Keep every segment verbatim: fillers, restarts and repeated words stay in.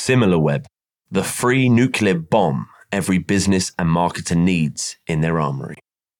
SimilarWeb, the free nuclear bomb every business and marketer needs in their armory.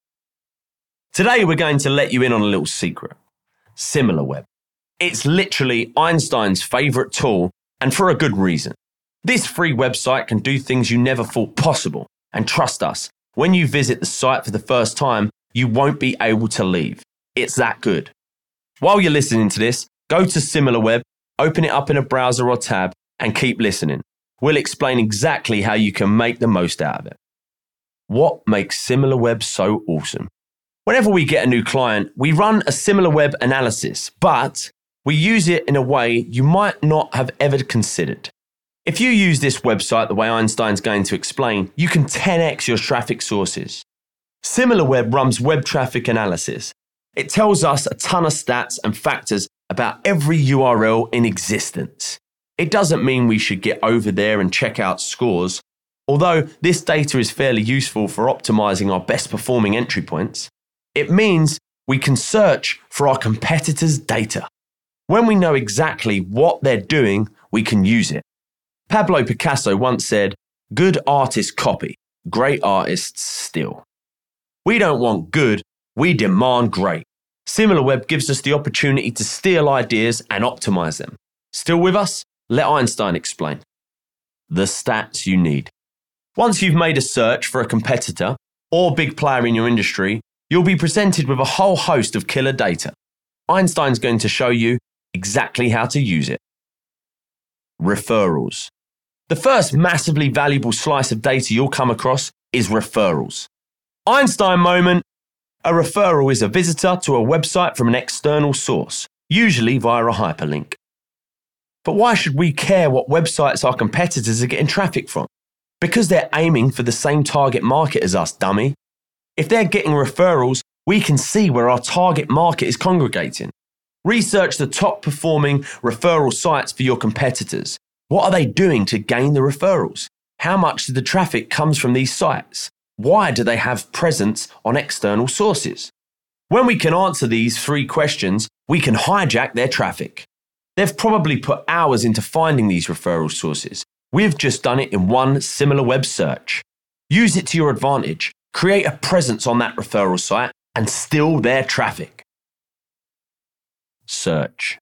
Today, we're going to let you in on a little secret. SimilarWeb. It's literally Einstein's favourite tool, and for a good reason. This free website can do things you never thought possible. And trust us, when you visit the site for the first time, you won't be able to leave. It's that good. While you're listening to this, go to SimilarWeb, open it up in a browser or tab, and keep listening. We'll explain exactly how you can make the most out of it. What makes SimilarWeb so awesome? Whenever we get a new client, we run a SimilarWeb analysis, but we use it in a way you might not have ever considered. If you use this website the way Einstein's going to explain, you can ten x your traffic sources. SimilarWeb runs web traffic analysis. It tells us a ton of stats and factors about every U R L in existence. It doesn't mean we should get over there and check out scores, although this data is fairly useful for optimizing our best performing entry points. It means we can search for our competitors' data. When we know exactly what they're doing, we can use it. Pablo Picasso once said, "Good artists copy, great artists steal." We don't want good, we demand great. SimilarWeb gives us the opportunity to steal ideas and optimize them. Still with us? Let Einstein explain. The stats you need. Once you've made a search for a competitor or big player in your industry, you'll be presented with a whole host of killer data. Einstein's going to show you exactly how to use it. Referrals. The first massively valuable slice of data you'll come across is referrals. Einstein moment. A referral is a visitor to a website from an external source, usually via a hyperlink. But why should we care what websites our competitors are getting traffic from? Because they're aiming for the same target market as us, dummy. If they're getting referrals, we can see where our target market is congregating. Research the top performing referral sites for your competitors. What are they doing to gain the referrals? How much of the traffic comes from these sites? Why do they have presence on external sources? When we can answer these three questions, we can hijack their traffic. They've probably put hours into finding these referral sources. We've just done it in one SimilarWeb search. Use it to your advantage. Create a presence on that referral site and steal their traffic. Search.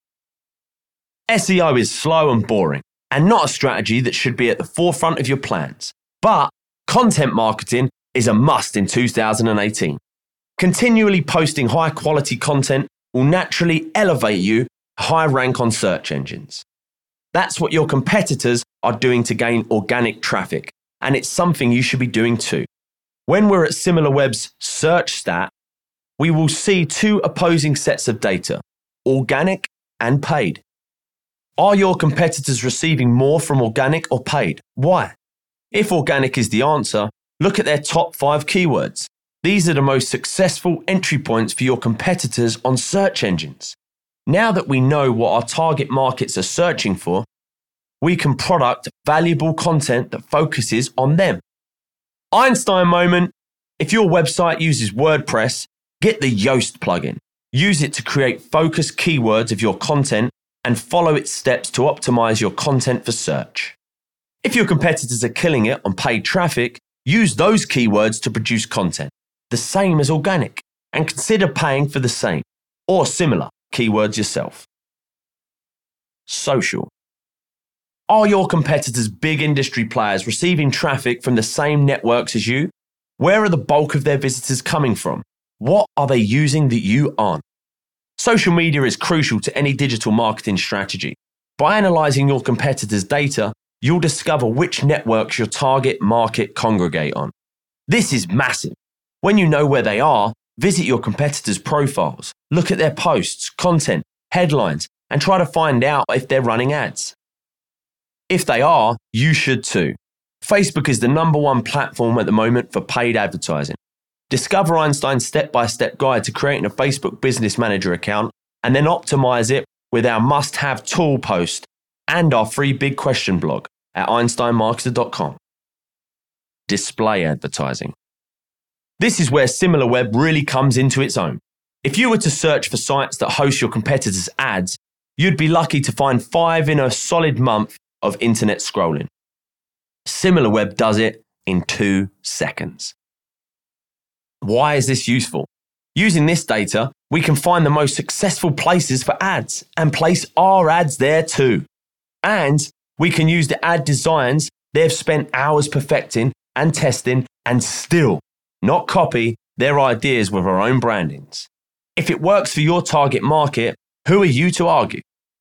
S E O is slow and boring, and not a strategy that should be at the forefront of your plans. But content marketing is a must in two thousand eighteen. Continually posting high-quality content will naturally elevate you high rank on search engines. That's what your competitors are doing to gain organic traffic, and it's something you should be doing too. When we're at SimilarWeb's search stat, we will see two opposing sets of data, organic and paid. Are your competitors receiving more from organic or paid? Why? If organic is the answer, look at their top five keywords. These are the most successful entry points for your competitors on search engines. Now that we know what our target markets are searching for, we can product valuable content that focuses on them. Einstein moment. If your website uses WordPress, get the Yoast plugin. Use it to create focused keywords of your content and follow its steps to optimize your content for search. If your competitors are killing it on paid traffic, use those keywords to produce content, the same as organic, and consider paying for the same or similar keywords yourself. Social. Are your competitors big industry players receiving traffic from the same networks as you? Where are the bulk of their visitors coming from? What are they using that you aren't? Social media is crucial to any digital marketing strategy. By analysing your competitors' data, you'll discover which networks your target market congregate on. This is massive. When you know where they are, visit your competitors' profiles, look at their posts, content, headlines, and try to find out if they're running ads. If they are, you should too. Facebook is the number one platform at the moment for paid advertising. Discover Einstein's step-by-step guide to creating a Facebook Business Manager account and then optimize it with our must-have tool post and our free big question blog at einstein marketer dot com. Display advertising. This is where SimilarWeb really comes into its own. If you were to search for sites that host your competitors' ads, you'd be lucky to find five in a solid month of internet scrolling. SimilarWeb does it in two seconds. Why is this useful? Using this data, we can find the most successful places for ads and place our ads there too. And we can use the ad designs they've spent hours perfecting and testing and still not copy their ideas with our own brandings. If it works for your target market, who are you to argue?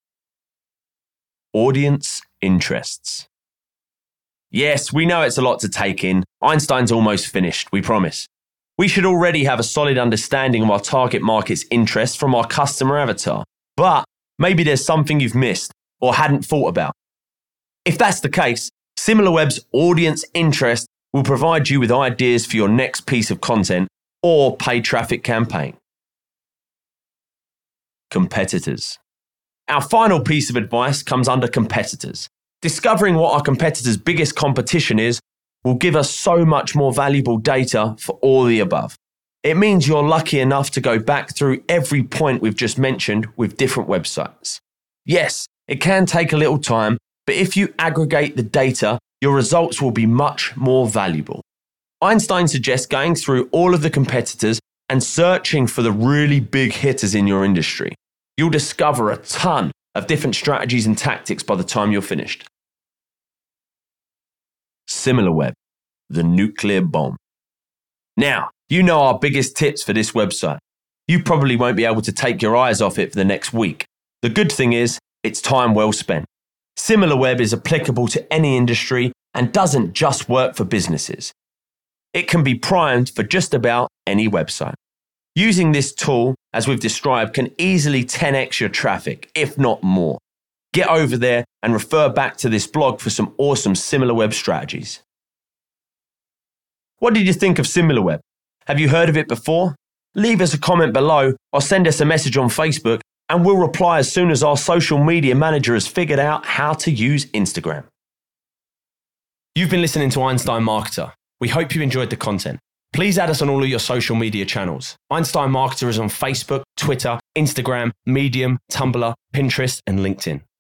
Audience interests. Yes, we know it's a lot to take in. Einstein's almost finished, we promise. We should already have a solid understanding of our target market's interests from our customer avatar. But maybe there's something you've missed or hadn't thought about. If that's the case, SimilarWeb's audience interest will provide you with ideas for your next piece of content or paid traffic campaign. Competitors. Our final piece of advice comes under competitors. Discovering what our competitors' biggest competition is will give us so much more valuable data for all the above. It means you're lucky enough to go back through every point we've just mentioned with different websites. Yes, it can take a little time, but if you aggregate the data, your results will be much more valuable. Einstein suggests going through all of the competitors and searching for the really big hitters in your industry. You'll discover a ton of different strategies and tactics by the time you're finished. SimilarWeb, the nuclear bomb. Now, you know our biggest tips for this website. You probably won't be able to take your eyes off it for the next week. The good thing is, it's time well spent. SimilarWeb is applicable to any industry and doesn't just work for businesses. It can be primed for just about any website. Using this tool, as we've described, can easily ten x your traffic, if not more. Get over there and refer back to this blog for some awesome SimilarWeb strategies. What did you think of SimilarWeb? Have you heard of it before? Leave us a comment below or send us a message on Facebook and we'll reply as soon as our social media manager has figured out how to use Instagram. You've been listening to Einstein Marketer. We hope you enjoyed the content. Please add us on all of your social media channels. Einstein Marketer is on Facebook, Twitter, Instagram, Medium, Tumblr, Pinterest, and LinkedIn.